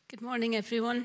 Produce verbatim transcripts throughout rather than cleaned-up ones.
Good morning, everyone.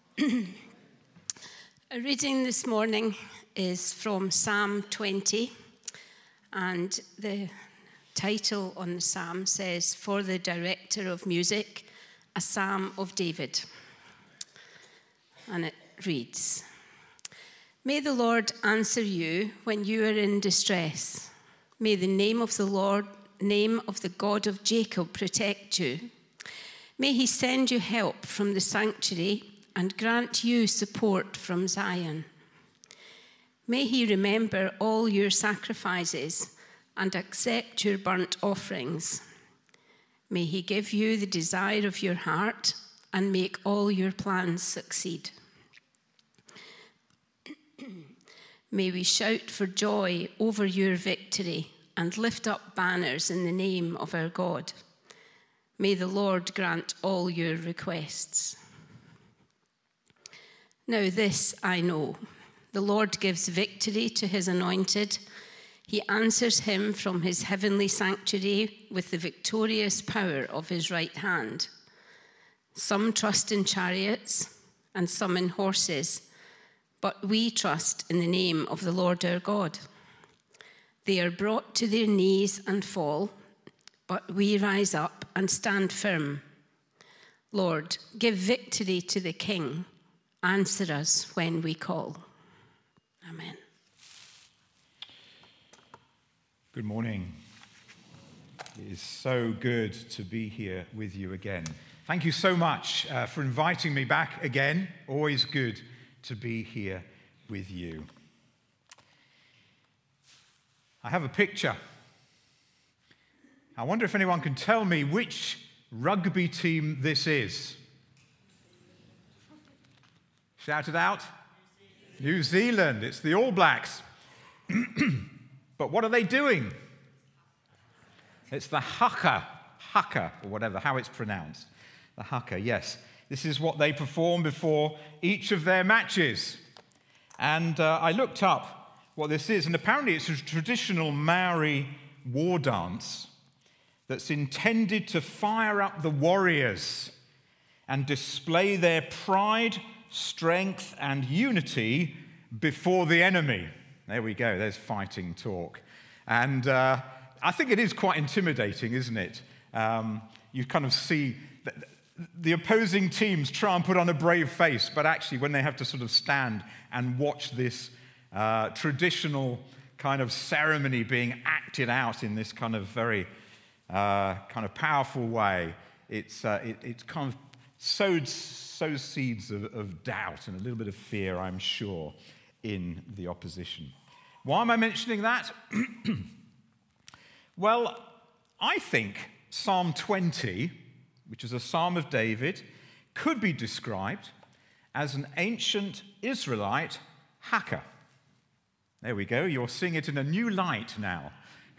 Our reading this morning is from Psalm twenty, and the title on the psalm says, "For the Director of Music, a Psalm of David." And it reads, "May the Lord answer you when you are in distress. May the name of the Lord, name of the God of Jacob protect you. May he send you help from the sanctuary and grant you support from Zion. May he remember all your sacrifices and accept your burnt offerings. May he give you the desire of your heart and make all your plans succeed. May we shout for joy over your victory and lift up banners in the name of our God. May the Lord grant all your requests. Now this I know, the Lord gives victory to his anointed. He answers him from his heavenly sanctuary with the victorious power of his right hand. Some trust in chariots and some in horses, but we trust in the name of the Lord our God. They are brought to their knees and fall, but we rise up and stand firm. Lord, give victory to the King. Answer us when we call." Amen. Good morning. It is so good to be here with you again. Thank you so much uh, for inviting me back again. Always good to be here with you. I have a picture. I wonder if anyone can tell me which rugby team this is. Shout it out. New Zealand. It's the All Blacks. But what are they doing? It's the haka, haka, or whatever, how it's pronounced. The haka, yes. This is what they perform before each of their matches. And uh, I looked up what this is, and apparently it's a traditional Maori war dance that's intended to fire up the warriors and display their pride, strength, and unity before the enemy. There we go, there's fighting talk. And uh, I think it is quite intimidating, isn't it? Um, you kind of see the, the opposing teams try and put on a brave face, but actually when they have to sort of stand and watch this uh, traditional kind of ceremony being acted out in this kind of very Uh, kind of powerful way, it's uh, it, it kind of sowed sows seeds of, of doubt and a little bit of fear, I'm sure, in the opposition. Why am I mentioning that? Well, I think Psalm twenty, which is a Psalm of David, could be described as an ancient Israelite haka. There we go. You're seeing it in a new light now.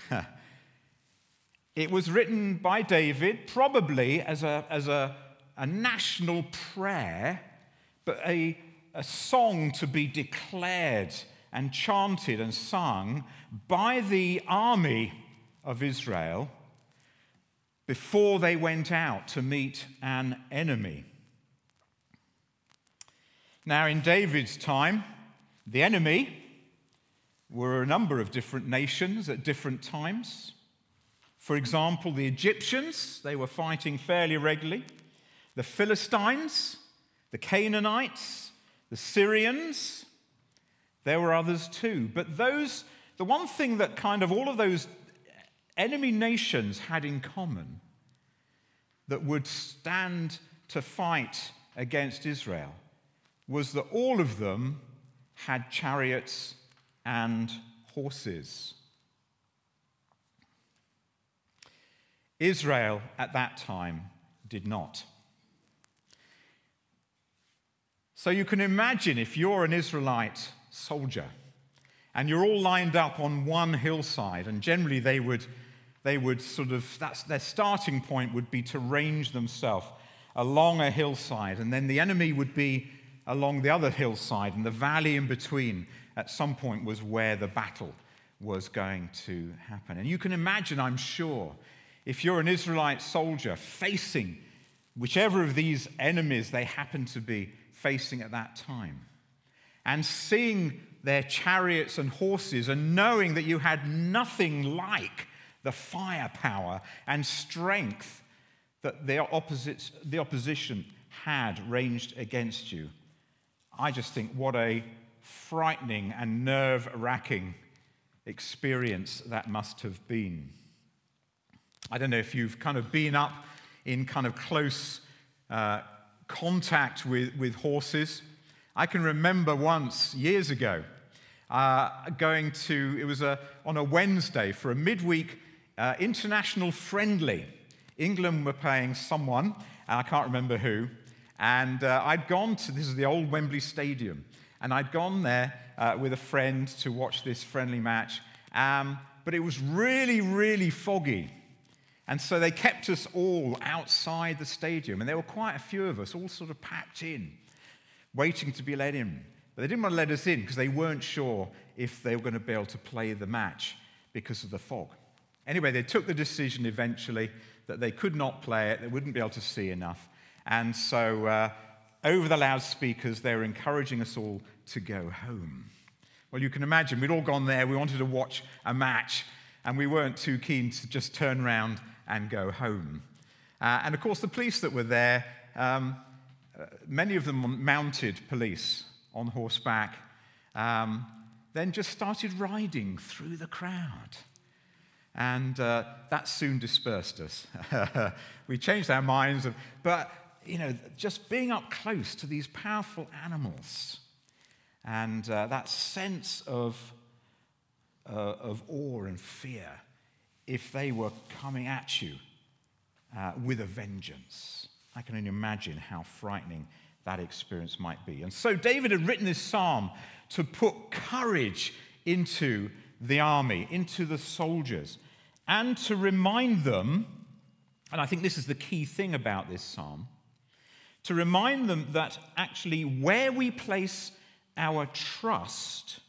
It was written by David probably as a, as a, a national prayer, but a, a song to be declared and chanted and sung by the army of Israel before they went out to meet an enemy. Now, in David's time, the enemy were a number of different nations at different times. For example, the Egyptians, they were fighting fairly regularly. The Philistines, the Canaanites, the Syrians, there were others too. But those, the one thing that kind of all of those enemy nations had in common that would stand to fight against Israel was that all of them had chariots and horses. Israel at that time did not. So you can imagine if you're an Israelite soldier and you're all lined up on one hillside, and generally they would, they would sort of, that's their starting point would be to range themselves along a hillside, and then the enemy would be along the other hillside, and the valley in between at some point was where the battle was going to happen. And you can imagine, I'm sure, if you're an Israelite soldier facing whichever of these enemies they happened to be facing at that time, and seeing their chariots and horses and knowing that you had nothing like the firepower and strength that the, opposite, the opposition had ranged against you. I just think what a frightening and nerve-wracking experience that must have been. I don't know if you've kind of been up in kind of close uh, contact with, with horses. I can remember once, years ago, uh, going to, it was a, on a Wednesday for a midweek uh, international friendly. England were playing someone, and I can't remember who, and uh, I'd gone to, this is the old Wembley Stadium, and I'd gone there uh, with a friend to watch this friendly match, um, but it was really, really foggy. And so they kept us all outside the stadium, and there were quite a few of us, all sort of packed in, waiting to be let in. But they didn't want to let us in because they weren't sure if they were going to be able to play the match because of the fog. Anyway, they took the decision eventually that they could not play it, they wouldn't be able to see enough. And so uh, over the loudspeakers, they were encouraging us all to go home. Well, you can imagine, we'd all gone there, we wanted to watch a match, and we weren't too keen to just turn around and go home. Uh, and of course, the police that were there, um, uh, many of them mounted police on horseback, um, then just started riding through the crowd. And uh, that soon dispersed us. We changed our minds, of, but, you know, just being up close to these powerful animals and uh, that sense of, uh, of awe and fear, if they were coming at you uh, with a vengeance. I can only imagine how frightening that experience might be. And so David had written this psalm to put courage into the army, into the soldiers, and to remind them, and I think this is the key thing about this psalm, to remind them that actually where we place our trust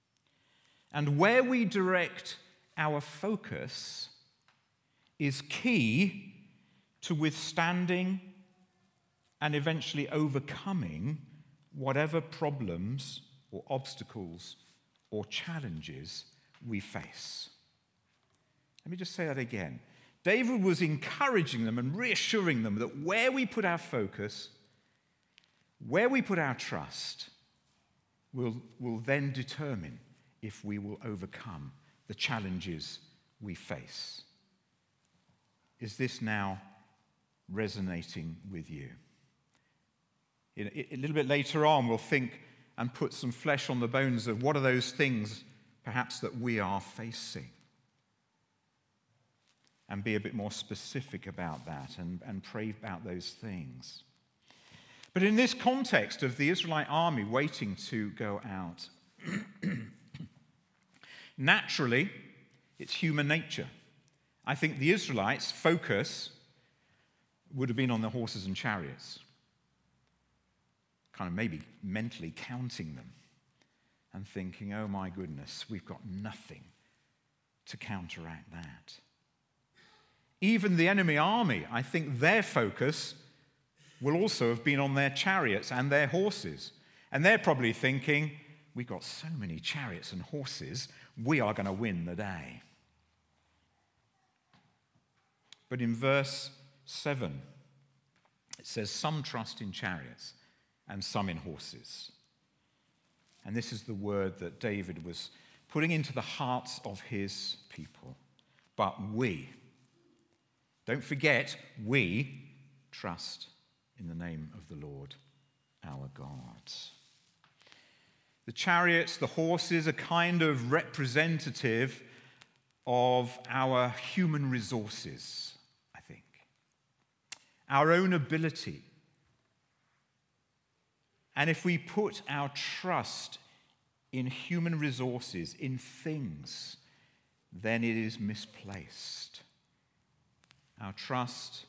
and where we direct our focus is key to withstanding and eventually overcoming whatever problems or obstacles or challenges we face. Let me just say that again. David was encouraging them and reassuring them that where we put our focus, where we put our trust, will, will then determine if we will overcome the challenges we face. Is this now resonating with you? A little bit later on, we'll think and put some flesh on the bones of what are those things perhaps that we are facing, and be a bit more specific about that and, and pray about those things. But in this context of the Israelite army waiting to go out, naturally, it's human nature. I think the Israelites' focus would have been on the horses and chariots, kind of maybe mentally counting them and thinking, oh my goodness, we've got nothing to counteract that. Even the enemy army, I think their focus will also have been on their chariots and their horses. And they're probably thinking, we've got so many chariots and horses, we are going to win the day. But in verse seven, it says, some trust in chariots and some in horses. And this is the word that David was putting into the hearts of his people. But we, don't forget, we trust in the name of the Lord our God. The chariots, the horses, are kind of representative of our human resources, I think. Our own ability. And if we put our trust in human resources, in things, then it is misplaced. Our trust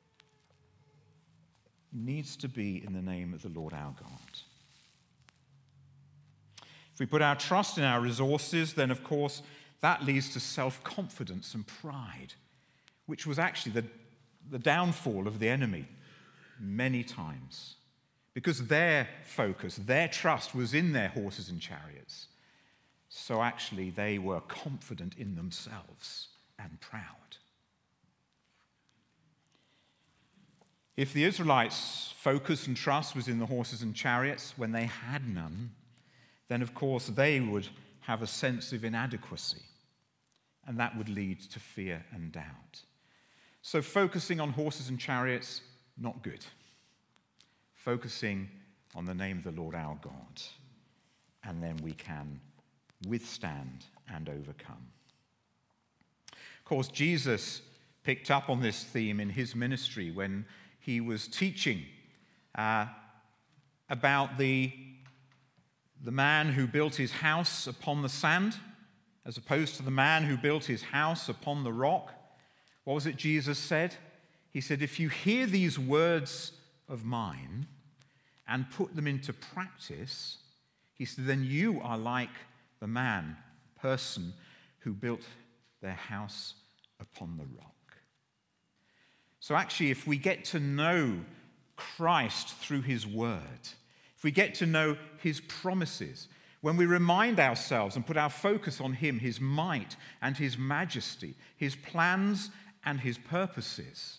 needs to be in the name of the Lord our God. If we put our trust in our resources, then of course that leads to self-confidence and pride, which was actually the, the downfall of the enemy many times because their focus, their trust was in their horses and chariots. So actually they were confident in themselves and proud. If the Israelites' focus and trust was in the horses and chariots when they had none, then of course they would have a sense of inadequacy, and that would lead to fear and doubt. So focusing on horses and chariots, not good. Focusing on the name of the Lord our God, and then we can withstand and overcome. Of course, Jesus picked up on this theme in his ministry when he was teaching uh, about the, the man who built his house upon the sand as opposed to the man who built his house upon the rock. What was it Jesus said? He said, if you hear these words of mine and put them into practice, he said, then you are like the man, person who built their house upon the rock. So actually, if we get to know Christ through his word, if we get to know his promises, when we remind ourselves and put our focus on him, his might and his majesty, his plans and his purposes,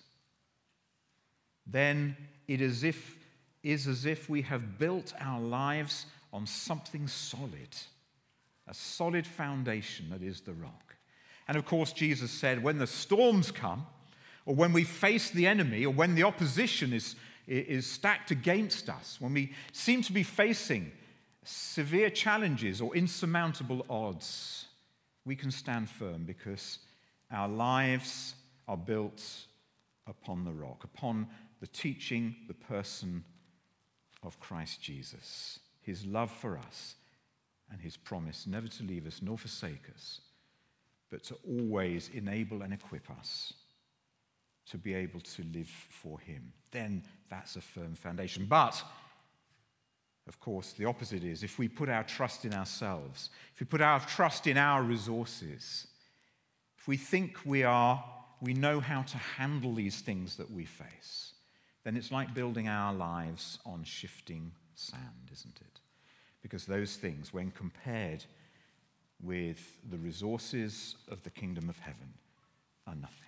then it is, if, is as if we have built our lives on something solid, a solid foundation that is the rock. And of course, Jesus said, when the storms come, or when we face the enemy, or when the opposition is, is stacked against us, when we seem to be facing severe challenges or insurmountable odds, we can stand firm because our lives are built upon the rock, upon the teaching, the person of Christ Jesus, his love for us, and his promise never to leave us nor forsake us, but to always enable and equip us to be able to live for him. Then that's a firm foundation. But, of course, the opposite is if we put our trust in ourselves, if we put our trust in our resources, if we think we are, we know how to handle these things that we face, then it's like building our lives on shifting sand, isn't it? Because those things, when compared with the resources of the kingdom of heaven, are nothing.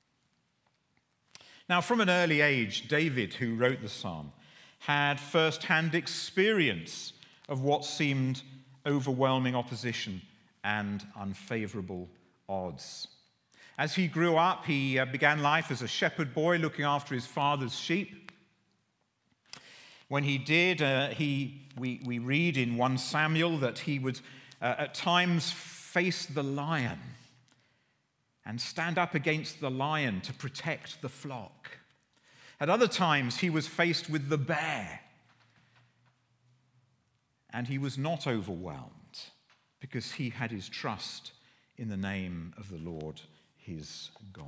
Now, from an early age, David, who wrote the psalm, had first-hand experience of what seemed overwhelming opposition and unfavorable odds. As he grew up, he began life as a shepherd boy looking after his father's sheep. When he did, uh, he, we, we read in First Samuel that he would uh, at times face the lion and stand up against the lion to protect the flock. At other times, he was faced with the bear, and he was not overwhelmed because he had his trust in the name of the Lord, his God.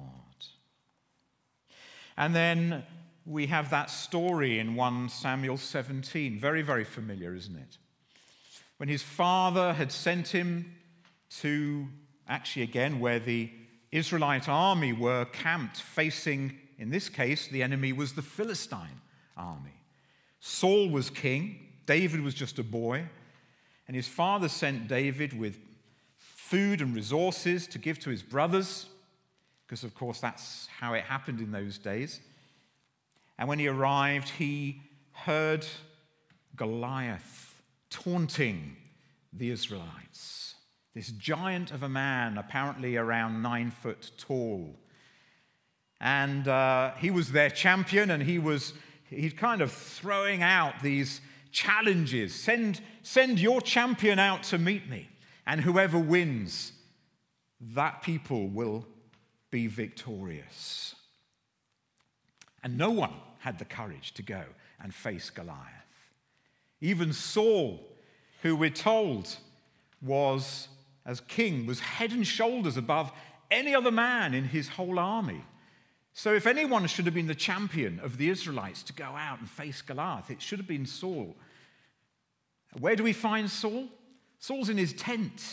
And then we have that story in First Samuel seventeen, very, very familiar, isn't it? When his father had sent him to, actually again, where the Israelite army were camped facing, in this case, the enemy was the Philistine army. Saul was king, David was just a boy, and his father sent David with food and resources to give to his brothers, because of course that's how it happened in those days. And when he arrived, he heard Goliath taunting the Israelites. This giant of a man, apparently around nine foot tall. And uh, he was their champion, and he was he's kind of throwing out these challenges. Send, send your champion out to meet me, and whoever wins, that people will be victorious. And no one had the courage to go and face Goliath. Even Saul, who we're told was, as king, was head and shoulders above any other man in his whole army. So if anyone should have been the champion of the Israelites to go out and face Goliath, it should have been Saul. Where do we find Saul? Saul's in his tent.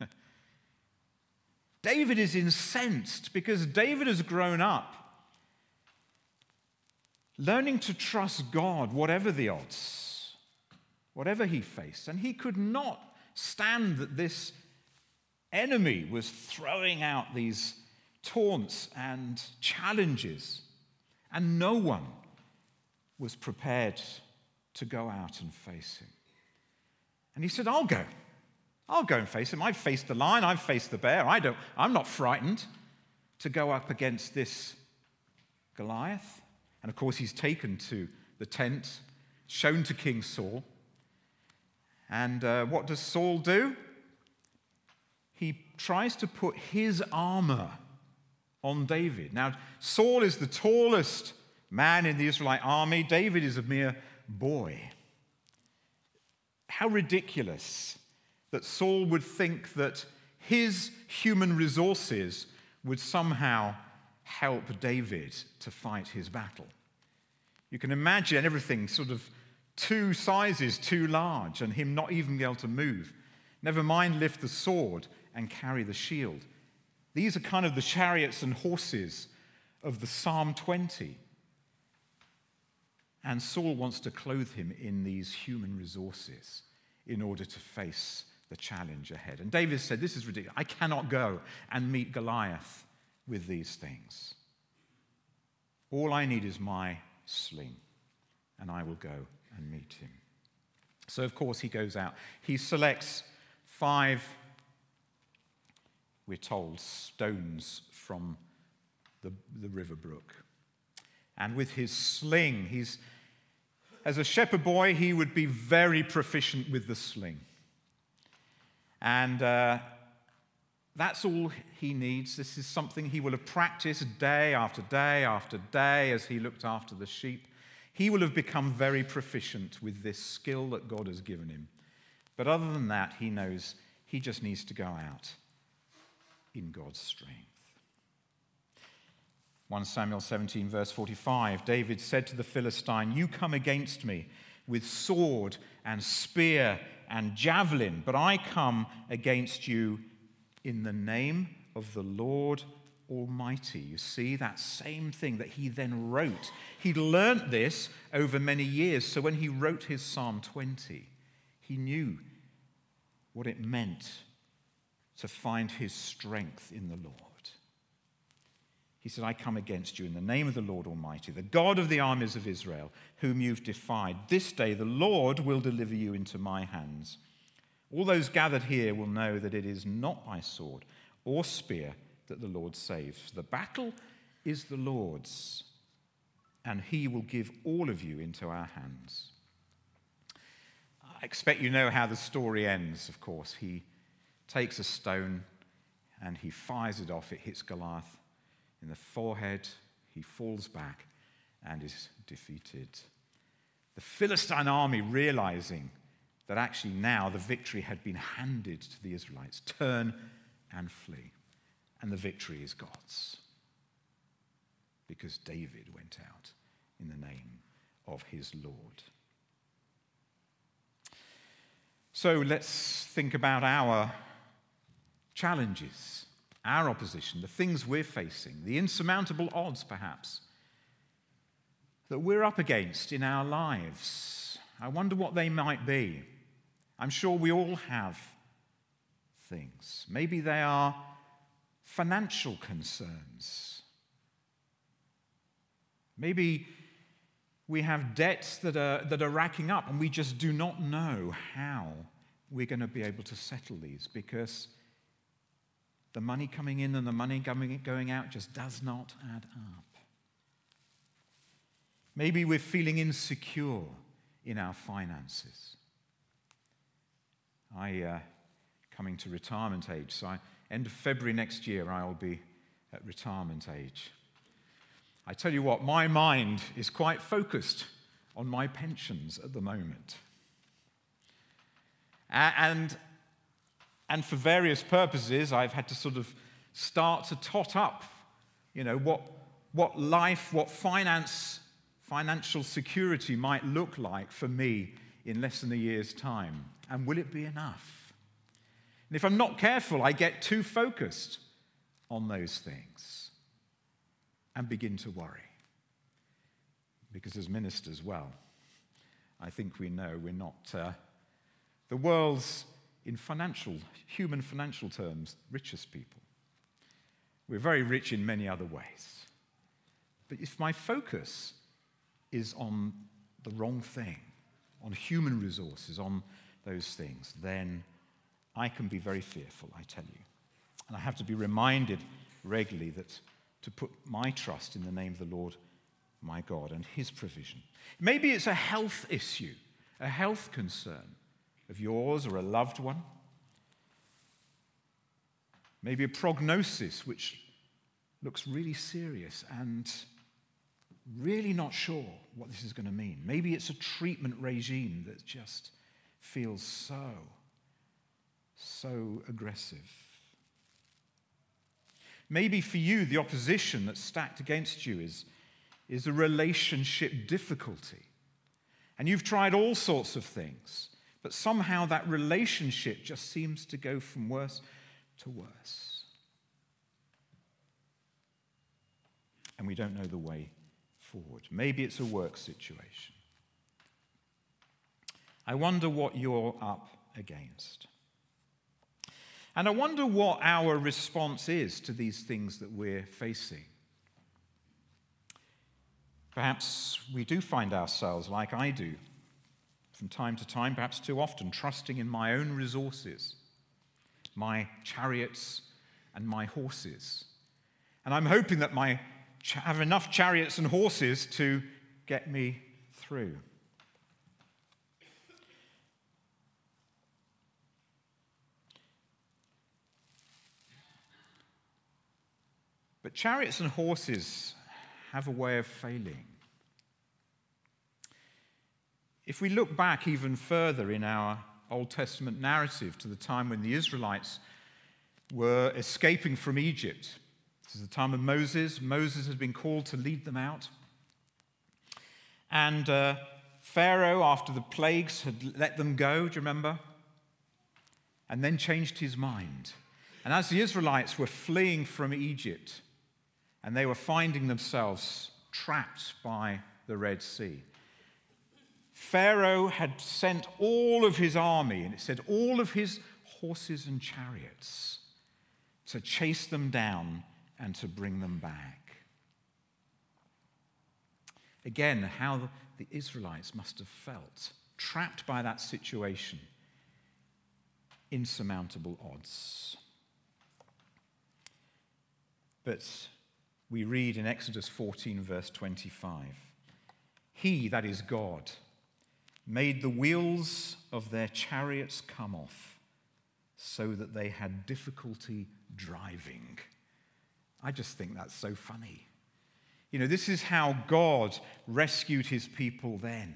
David is incensed because David has grown up learning to trust God, whatever the odds, whatever he faced. And he could not stand that this enemy was throwing out these taunts and challenges, and no one was prepared to go out and face him. And he said, I'll go. I'll go and face him. I've faced the lion. I've faced the bear. I don't, I'm not frightened to go up against this Goliath. And of course, he's taken to the tent, shown to King Saul. And uh, what does Saul do? He tries to put his armor on David. Now, Saul is the tallest man in the Israelite army. David is a mere boy. How ridiculous that Saul would think that his human resources would somehow help David to fight his battle. You can imagine everything sort of two sizes too large and him not even be able to move. Never mind lift the sword and carry the shield. These are kind of the chariots and horses of the Psalm twenty. And Saul wants to clothe him in these human resources in order to face the challenge ahead. And David said, this is ridiculous. I cannot go and meet Goliath with these things. All I need is my sling, and I will go and meet him. So, of course, he goes out. He selects five, we're told, stones from the, the river brook. And with his sling, he's, as a shepherd boy, he would be very proficient with the sling. And uh, that's all he needs. This is something he will have practiced day after day after day as he looked after the sheep. He will have become very proficient with this skill that God has given him. But other than that, he knows he just needs to go out in God's strength. First Samuel seventeen, verse forty-five, David said to the Philistine, you come against me with sword and spear and javelin, but I come against you in the name of the Lord Almighty. You see, that same thing that he then wrote. He'd learnt this over many years, so when he wrote his Psalm twenty, he knew what it meant to find his strength in the Lord. He said, I come against you in the name of the Lord Almighty, the God of the armies of Israel, whom you've defied. This day the Lord will deliver you into my hands. All those gathered here will know that it is not by sword or spear that the Lord saves. The battle is the Lord's, and he will give all of you into our hands. I expect you know how the story ends, of course. He takes a stone and he fires it off. It hits Goliath in the forehead. He falls back and is defeated. The Philistine army, realizing that actually now the victory had been handed to the Israelites, turn and flee. And the victory is God's, because David went out in the name of his Lord. So let's think about our challenges, our opposition, the things we're facing, the insurmountable odds, perhaps, that we're up against in our lives. I wonder what they might be. I'm sure we all have things. Maybe they are financial concerns. Maybe we have debts that are, that are racking up and we just do not know how we're going to be able to settle these, because the money coming in and the money coming, going out just does not add up. Maybe we're feeling insecure in our finances. I, uh, coming to retirement age, so I, end of February next year, I'll be at retirement age. I tell you what, my mind is quite focused on my pensions at the moment. And, and for various purposes, I've had to sort of start to tot up, you know, what, what life, what finance, financial security might look like for me in less than a year's time. And will it be enough? And if I'm not careful, I get too focused on those things and begin to worry. because as ministers, well, I think we know we're not uh, the world's, in financial, human financial terms, richest people. We're very rich in many other ways. But if my focus is on the wrong thing, on human resources, on those things, then I can be very fearful, I tell you. And I have to be reminded regularly that to put my trust in the name of the Lord my God and his provision. Maybe it's a health issue, a health concern of yours or a loved one. Maybe a prognosis which looks really serious and really not sure what this is going to mean. Maybe it's a treatment regime that just feels so, so aggressive. Maybe for you, the opposition that's stacked against you is, is a relationship difficulty. And you've tried all sorts of things, but somehow that relationship just seems to go from worse to worse. And we don't know the way forward. Maybe it's a work situation. I wonder what you're up against. And I wonder what our response is to these things that we're facing. Perhaps we do find ourselves, like I do, from time to time, perhaps too often, trusting in my own resources, my chariots and my horses. And I'm hoping that I have enough chariots and horses to get me through. But chariots and horses have a way of failing. If we look back even further in our Old Testament narrative to the time when the Israelites were escaping from Egypt, this is the time of Moses. Moses had been called to lead them out. And uh, Pharaoh, after the plagues, had let them go, do you remember? And then changed his mind. And as the Israelites were fleeing from Egypt, and they were finding themselves trapped by the Red Sea, Pharaoh had sent all of his army, and it said all of his horses and chariots, to chase them down and to bring them back. Again, how the Israelites must have felt, trapped by that situation, insurmountable odds. But we read in Exodus fourteen, verse twenty-five, He, that is God, made the wheels of their chariots come off so that they had difficulty driving. I just think that's so funny. You know, this is how God rescued his people then.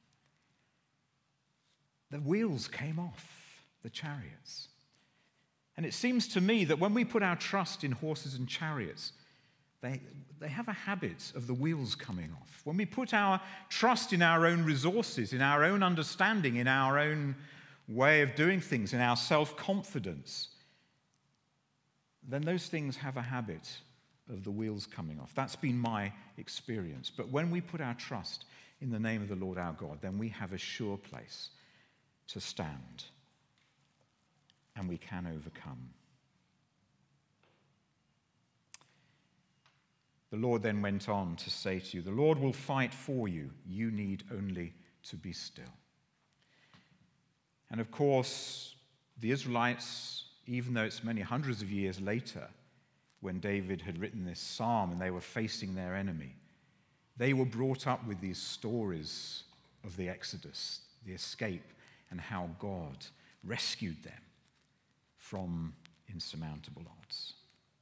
The wheels came off the chariots. And it seems to me that when we put our trust in horses and chariots, They, they have a habit of the wheels coming off. When we put our trust in our own resources, in our own understanding, in our own way of doing things, in our self-confidence, then those things have a habit of the wheels coming off. That's been my experience. But when we put our trust in the name of the Lord our God, then we have a sure place to stand, and we can overcome. The Lord then went on to say to you, the Lord will fight for you. You need only to be still. And of course, the Israelites, even though it's many hundreds of years later, when David had written this psalm and they were facing their enemy, they were brought up with these stories of the Exodus, the escape, and how God rescued them from insurmountable odds.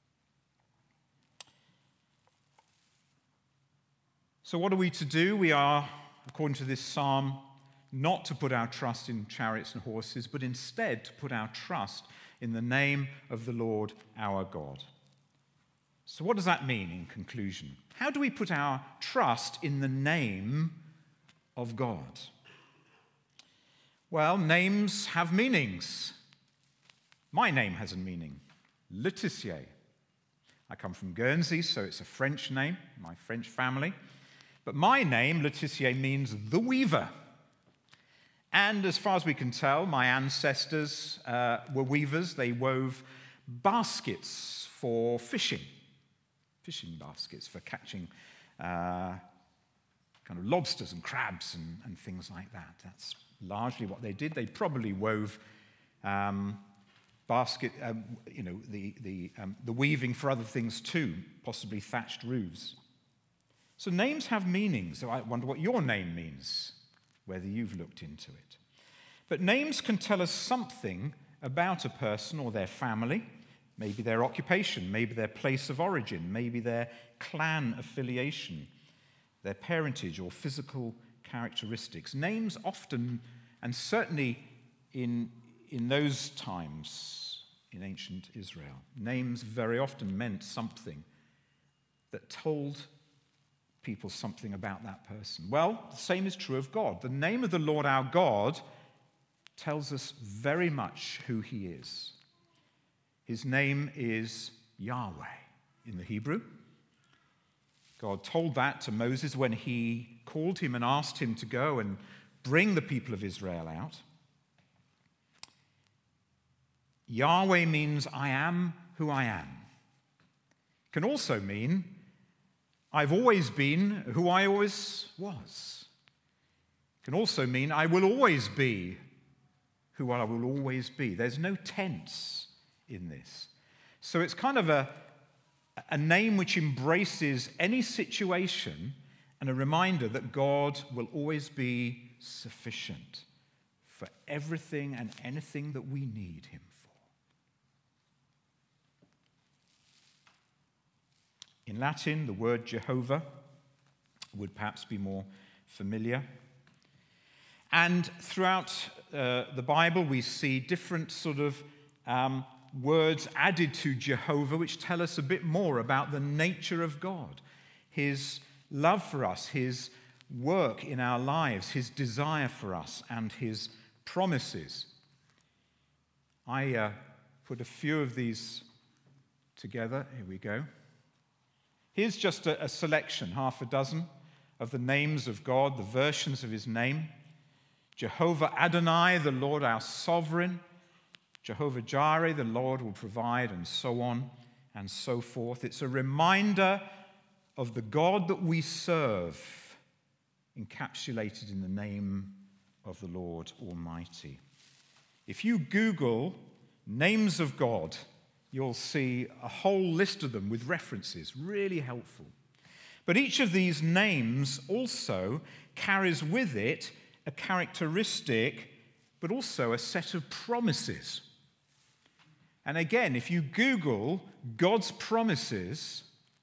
So what are we to do? We are, according to this psalm, not to put our trust in chariots and horses, but instead to put our trust in the name of the Lord our God. So what does that mean in conclusion? How do we put our trust in the name of God? Well, names have meanings. My name has a meaning, Letitia. I come from Guernsey, so it's a French name, my French family. But my name, Letitia, means the weaver. And as far as we can tell, my ancestors uh, were weavers. They wove baskets for fishing, fishing baskets for catching uh, kind of lobsters and crabs and, and things like that. That's largely what they did. They probably wove um, basket, um, you know, the the um, the weaving for other things too, possibly thatched roofs. So names have meanings. So I wonder what your name means, whether you've looked into it. But names can tell us something about a person or their family, maybe their occupation, maybe their place of origin, maybe their clan affiliation, their parentage or physical characteristics. Names often, and certainly in, in those times in ancient Israel, names very often meant something that told people something about that person. Well, the same is true of God. The name of the Lord our God tells us very much who he is. His name is Yahweh in the Hebrew. God told that to Moses when he called him and asked him to go and bring the people of Israel out. Yahweh means I am who I am. It can also mean I've always been who I always was. It can also mean I will always be who I will always be. There's no tense in this. So it's kind of a, a name which embraces any situation and a reminder that God will always be sufficient for everything and anything that we need him for. In Latin, the word Jehovah would perhaps be more familiar. And throughout uh, the Bible, we see different sort of um, words added to Jehovah, which tell us a bit more about the nature of God, his love for us, his work in our lives, his desire for us, and his promises. I uh, put a few of these together. Here we go. Here's just a, a selection, half a dozen, of the names of God, the versions of his name. Jehovah Adonai, the Lord our sovereign. Jehovah Jireh, the Lord will provide, and so on and so forth. It's a reminder of the God that we serve, encapsulated in the name of the Lord Almighty. If you Google names of God, you'll see a whole list of them with references, really helpful. But each of these names also carries with it a characteristic, but also a set of promises. And again, if you Google God's promises,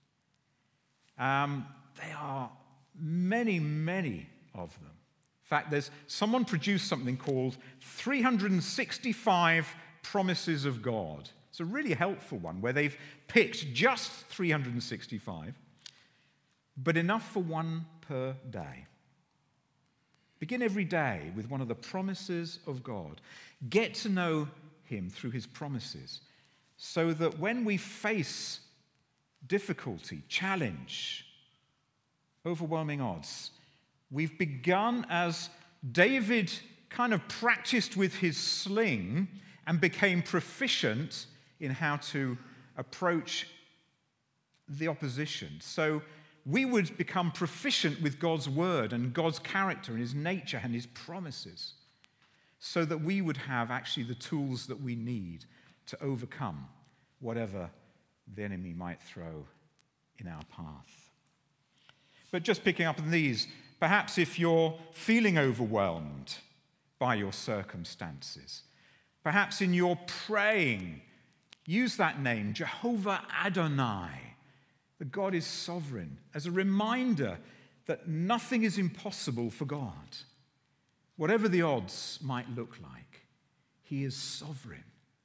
um, they are many, many of them. In fact, there's someone produced something called three hundred sixty-five Promises of God. It's a really helpful one where they've picked just three hundred sixty-five, but enough for one per day. Begin every day with one of the promises of God. Get to know him through his promises so that when we face difficulty, challenge, overwhelming odds, we've begun as David kind of practiced with his sling and became proficient in how to approach the opposition. So we would become proficient with God's word and God's character and his nature and his promises so that we would have actually the tools that we need to overcome whatever the enemy might throw in our path. But just picking up on these, perhaps if you're feeling overwhelmed by your circumstances, perhaps in your praying, use that name, Jehovah Adonai. The God is sovereign, as a reminder that nothing is impossible for God. Whatever the odds might look like, he is sovereign.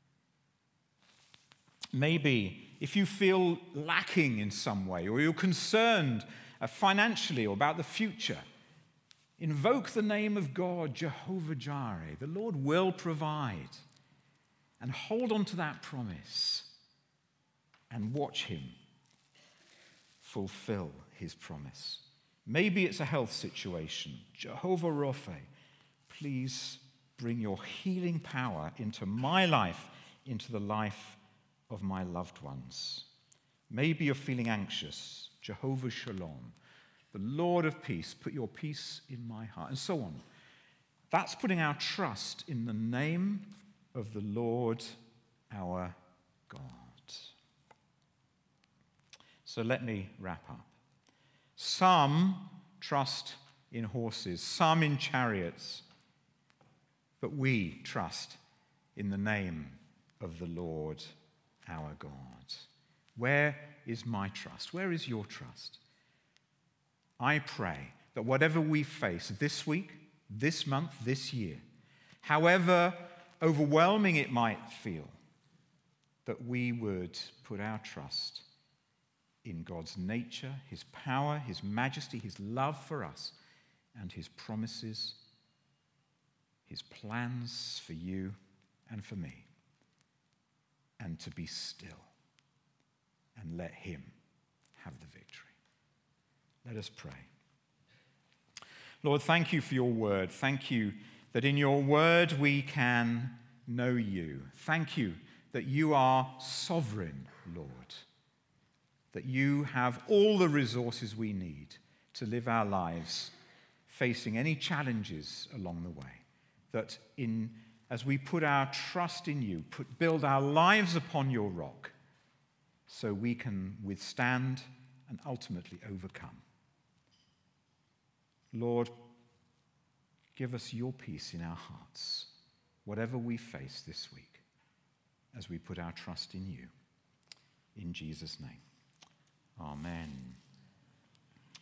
Maybe if you feel lacking in some way, or you're concerned financially or about the future, invoke the name of God, Jehovah Jireh. The Lord will provide. And hold on to that promise and watch him fulfill his promise. Maybe it's a health situation. Jehovah Rapha, please bring your healing power into my life, into the life of my loved ones. Maybe you're feeling anxious. Jehovah Shalom, the Lord of peace, put your peace in my heart, and so on. That's putting our trust in the name of the Lord our God. So let me wrap up. Some trust in horses, some in chariots, but we trust in the name of the Lord our God. Where is my trust? Where is your trust? I pray that whatever we face this week, this month, this year, however overwhelming it might feel, that we would put our trust in God's nature, his power, his majesty, his love for us, and his promises, his plans for you and for me, and to be still and let him have the victory. Let us pray. Lord, thank you for your word. Thank you that in your word we can know you. Thank you that you are sovereign, Lord, that you have all the resources we need to live our lives facing any challenges along the way, that in as we put our trust in you, put, build our lives upon your rock, so we can withstand and ultimately overcome. Lord, give us your peace in our hearts, whatever we face this week, as we put our trust in you. In Jesus' name, amen.